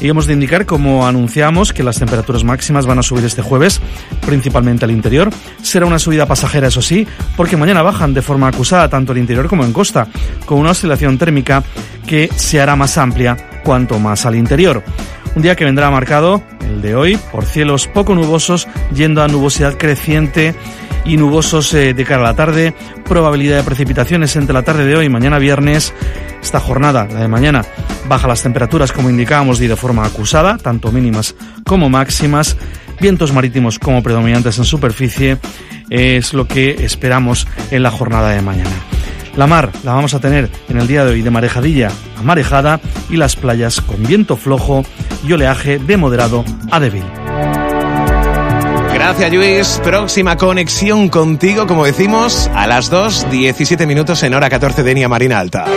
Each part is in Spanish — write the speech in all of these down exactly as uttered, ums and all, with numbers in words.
Y hemos de indicar, como anunciamos, que las temperaturas máximas van a subir este jueves, principalmente al interior. Será una subida pasajera, eso sí, porque mañana bajan de forma acusada tanto al interior como en costa, con una oscilación térmica que se hará más amplia cuanto más al interior. Un día que vendrá marcado, el de hoy, por cielos poco nubosos, yendo a nubosidad creciente y nubosos eh, de cara a la tarde. Probabilidad de precipitaciones entre la tarde de hoy y mañana viernes. Esta jornada, la de mañana, baja las temperaturas, como indicábamos, y de forma acusada, tanto mínimas como máximas. Vientos marítimos como predominantes en superficie es lo que esperamos en la jornada de mañana. La mar la vamos a tener en el día de hoy de marejadilla a marejada y las playas con viento flojo y oleaje de moderado a débil. Gracias, Lluís. Próxima conexión contigo, como decimos, a las dos, diecisiete minutos en hora catorce de Denia Marina Alta.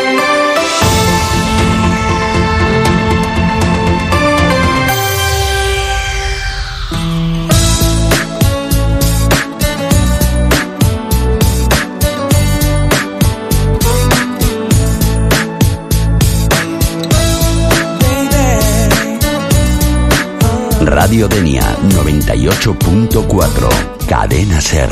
Radio Denia noventa y ocho punto cuatro, Cadena Ser.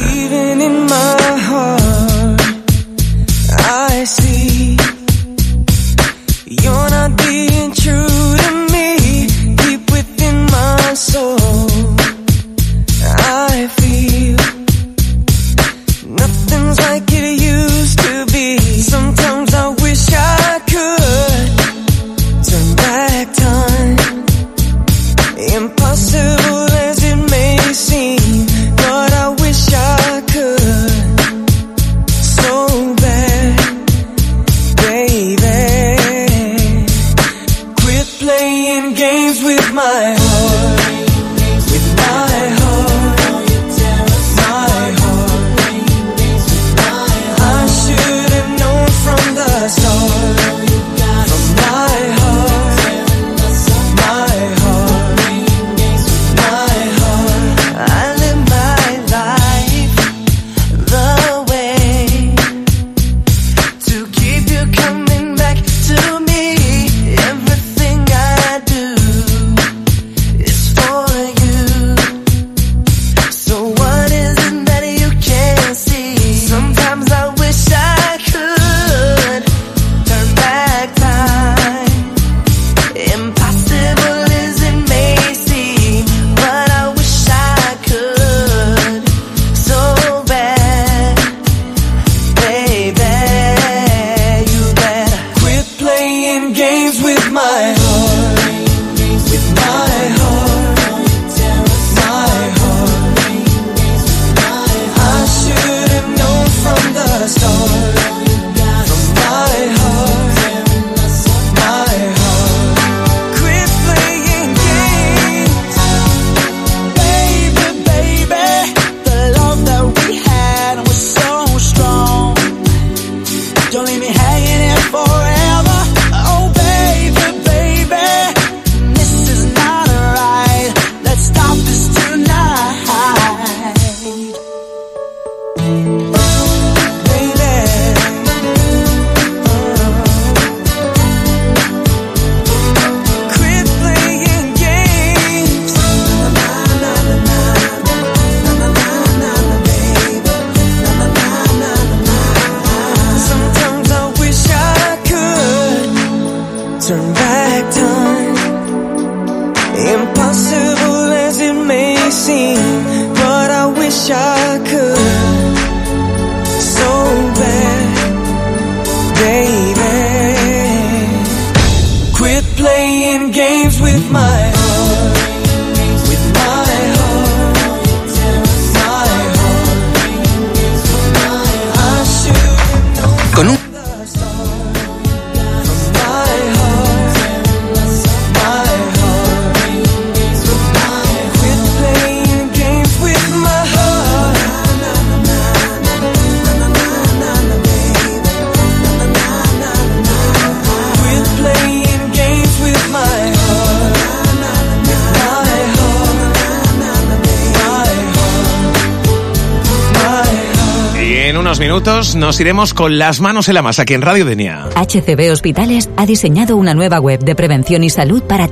Minutos nos iremos con las manos en la masa aquí en Radio Denia. H C B Hospitales ha diseñado una nueva web de prevención y salud para